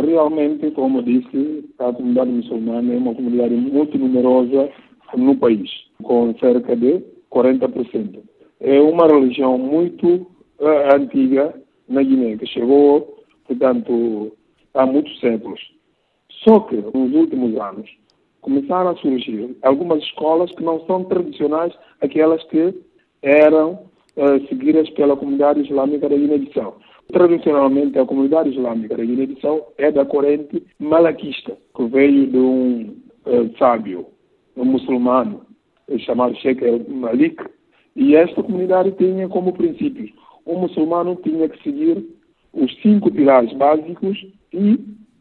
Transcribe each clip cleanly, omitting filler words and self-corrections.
Realmente, como disse, a comunidade muçulmana é uma comunidade muito numerosa no país, com cerca de 40%. É uma religião muito antiga na Guiné, que chegou, portanto, há muitos séculos. Só que, nos últimos anos, começaram a surgir algumas escolas que não são tradicionais, aquelas que eram seguidas pela comunidade islâmica da Guiné-Bissau. Tradicionalmente, a comunidade islâmica da Guiné-Bissau é da corrente malaquista, que veio de um sábio, um muçulmano, chamado Sheikh Malik, e esta comunidade tinha como princípios: o muçulmano tinha que seguir os 5 pilares básicos e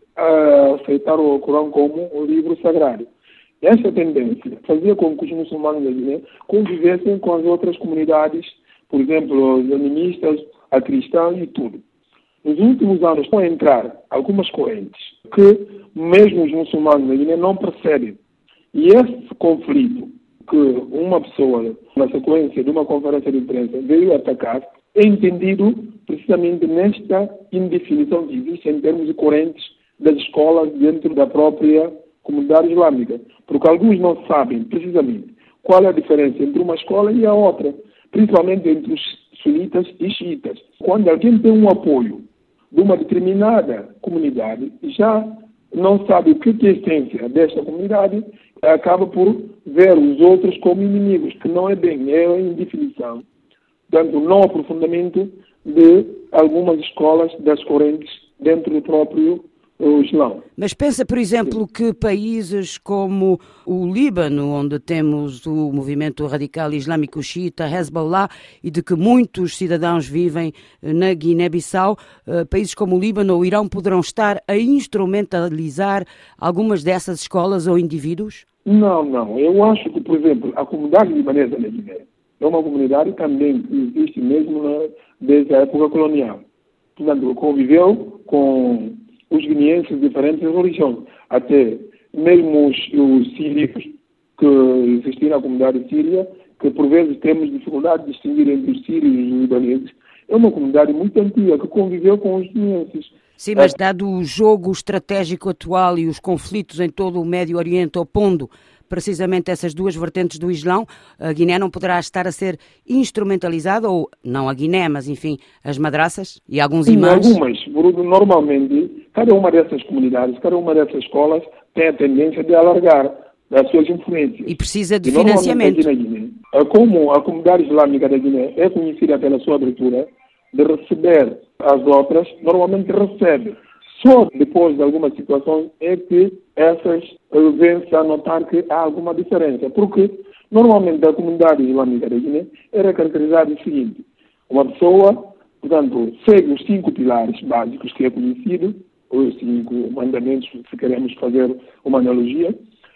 aceitar o Corão como um livro sagrado. Essa tendência fazia com que os muçulmanos da Guiné convivessem com as outras comunidades, por exemplo, os animistas, a cristã e tudo. Nos últimos anos estão a entrar algumas correntes que mesmo os muçulmanos da Guiné não percebem. E esse conflito que uma pessoa, na sequência de uma conferência de imprensa, veio atacar, é entendido precisamente nesta indefinição que existe em termos de correntes das escolas dentro da própria comunidade islâmica. Porque alguns não sabem precisamente qual é a diferença entre uma escola e a outra, principalmente entre os sunitas e xiitas. Quando alguém tem um apoio de uma determinada comunidade, já não sabe o que é a essência desta comunidade, acaba por ver os outros como inimigos, que não é bem, é a indefinição. Portanto, não aprofundamento de algumas escolas das correntes dentro do próprio Islão. Mas pensa, por exemplo, que países como o Líbano, onde temos o movimento radical islâmico xiita Hezbollah e de que muitos cidadãos vivem na Guiné-Bissau, países como o Líbano ou o Irão poderão estar a instrumentalizar algumas dessas escolas ou indivíduos? Não. Eu acho que, por exemplo, a comunidade libanesa na Guiné é uma comunidade também que existe mesmo desde a época colonial. Portanto, conviveu com os guineenses de diferentes religiões, até mesmo os sírios que existiam na comunidade síria, que por vezes temos dificuldade de distinguir entre os sírios e os libaneses. É uma comunidade muito antiga que conviveu com os guineenses. Sim, mas dado o jogo estratégico atual e os conflitos em todo o Médio Oriente opondo precisamente essas duas vertentes do Islão, a Guiné não poderá estar a ser instrumentalizada, ou não a Guiné, mas enfim, as madraças e alguns imãs? Algumas. Normalmente, cada uma dessas comunidades, cada uma dessas escolas tem a tendência de alargar as suas influências. E precisa de financiamento. Aqui na Guiné, como a comunidade islâmica da Guiné é conhecida pela sua abertura de receber as outras, normalmente recebe. Só depois de algumas situações é que essas vêm-se a notar que há alguma diferença. Porque, normalmente, a comunidade islâmica da Guiné era caracterizada o seguinte: uma pessoa, portanto, segue os 5 pilares básicos que é conhecido, os 5 mandamentos, se queremos fazer uma analogia,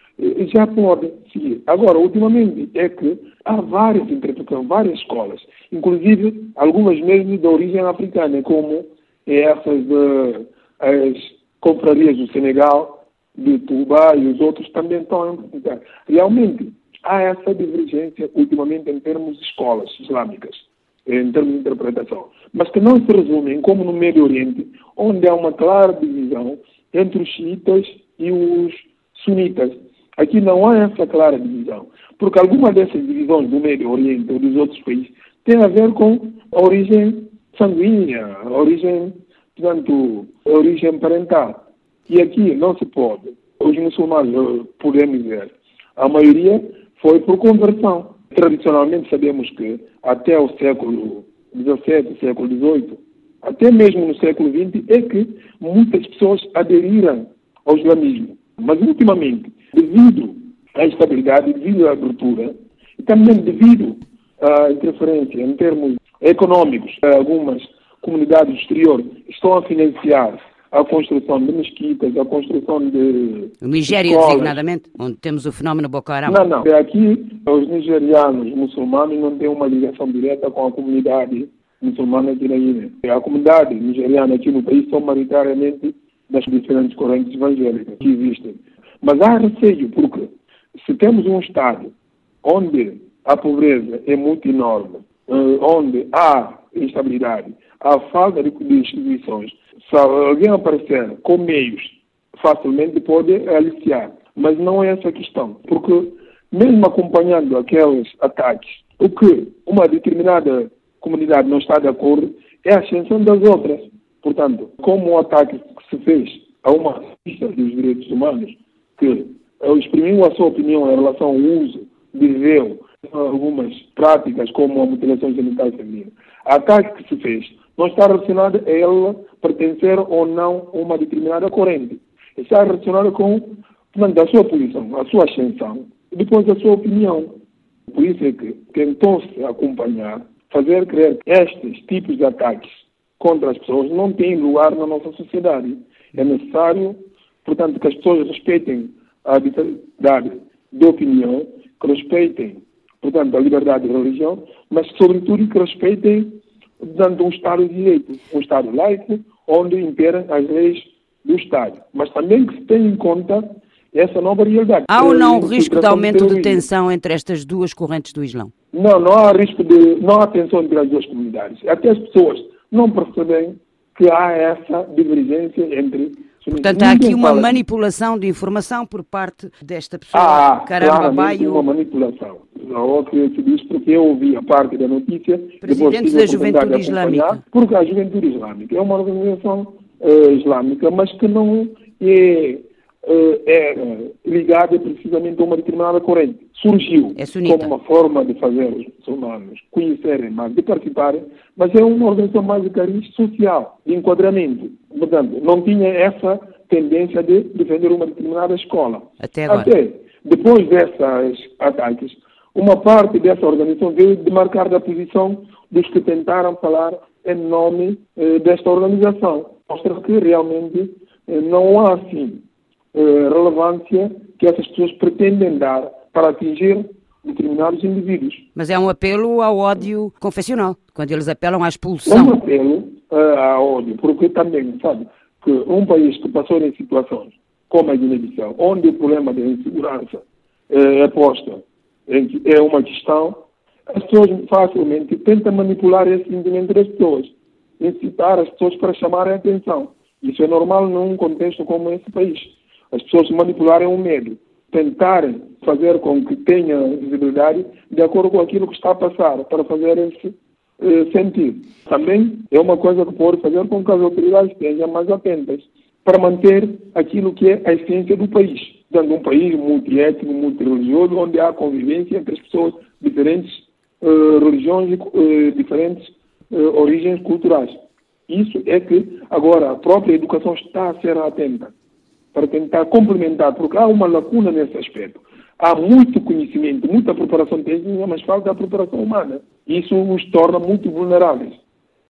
já pode seguir. Agora, ultimamente, é que há várias interpretações, várias escolas, inclusive algumas mesmo de origem africana, como essas as confrarias do Senegal, de Touba e os outros também estão a implementar. Realmente, há essa divergência ultimamente em termos de escolas islâmicas, em termos de interpretação, mas que não se resumem como no Médio Oriente, onde há uma clara divisão entre os xiitas e os sunitas. Aqui não há essa clara divisão, porque alguma dessas divisões do Médio Oriente ou dos outros países tem a ver com a origem sanguínea, a origem parental. E aqui não se pode. Os muçulmanos, podemos dizer, a maioria foi por conversão. Tradicionalmente sabemos que até o século XVII, século XVIII, até mesmo no século XX, é que muitas pessoas aderiram ao islamismo. Mas ultimamente, devido à instabilidade, devido à abertura, e também devido à interferência em termos econômicos, algumas comunidades do exterior estão a financiar a construção de mesquitas, a construção de Nigéria, escolas. designadamente, onde temos o fenómeno Boko Haram. Não. Aqui, os nigerianos muçulmanos não têm uma ligação direta com a comunidade muçulmana aqui na Guiné. A comunidade nigeriana aqui no país são maioritariamente das diferentes correntes evangélicas que existem. Mas há receio, porque se temos um Estado onde a pobreza é muito enorme, onde há instabilidade, a falta de instituições. Se alguém aparecer com meios, facilmente pode aliciar. Mas não é essa a questão. Porque, mesmo acompanhando aqueles ataques, o que uma determinada comunidade não está de acordo é a ascensão das outras. Portanto, como o ataque que se fez a uma ativista dos direitos humanos, que exprimiu a sua opinião em relação ao uso de véu, algumas práticas como a mutilação genital feminina. O ataque que se fez não está relacionado a ela pertencer ou não a uma determinada corrente. Está relacionado com, portanto, a sua posição, a sua ascensão e depois a sua opinião. Por isso é que tentou-se acompanhar, fazer crer que estes tipos de ataques contra as pessoas não têm lugar na nossa sociedade. É necessário, portanto, que as pessoas respeitem a liberdade de opinião, que respeitem, portanto, a liberdade de religião, mas, sobretudo, que respeitem, portanto, um Estado de Direito, um Estado laico, onde imperam as leis do Estado. Mas também que se tenha em conta essa nova realidade. Há ou não risco de aumento de tensão entre estas duas correntes do Islão? Não há risco não há tensão entre as duas comunidades. Até as pessoas não percebem que há essa divergência entre... Portanto, há aqui uma manipulação de informação por parte desta pessoa. Claramente uma manipulação. O que se diz, porque eu ouvi a parte da notícia... Presidente da Juventude Islâmica. Porque a Juventude Islâmica é uma organização islâmica, mas que não é ligada precisamente a uma determinada corrente. Surgiu como uma forma de fazer os muçulmanos conhecerem mais, de participarem, mas é uma organização mais de cariz social, de enquadramento. Portanto, não tinha essa tendência de defender uma determinada escola. Até agora. Até depois desses ataques, uma parte dessa organização veio demarcar da posição dos que tentaram falar em nome desta organização. Mostra que realmente não há, assim, relevância que essas pessoas pretendem dar para atingir determinados indivíduos. Mas é um apelo ao ódio confessional, quando eles apelam à expulsão. É um apelo ao ódio, porque também sabe que um país que passou em situações como a Guiné-Bissau, onde o problema da insegurança é posto, é uma questão, as pessoas facilmente tentam manipular esse sentimento das pessoas, incitar as pessoas para chamarem a atenção. Isso é normal num contexto como esse país. As pessoas manipularem o medo, tentarem fazer com que tenham visibilidade de acordo com aquilo que está a passar, para fazer esse sentido. Também é uma coisa que pode fazer com que as autoridades estejam mais atentas para manter aquilo que é a essência do país. Portanto, um país multiétnico, multirreligioso, onde há convivência entre as pessoas de diferentes religiões e diferentes origens culturais. Isso é que agora a própria educação está a ser atenta para tentar complementar, porque há uma lacuna nesse aspecto. Há muito conhecimento, muita preparação técnica, mas falta a preparação humana. Isso os torna muito vulneráveis.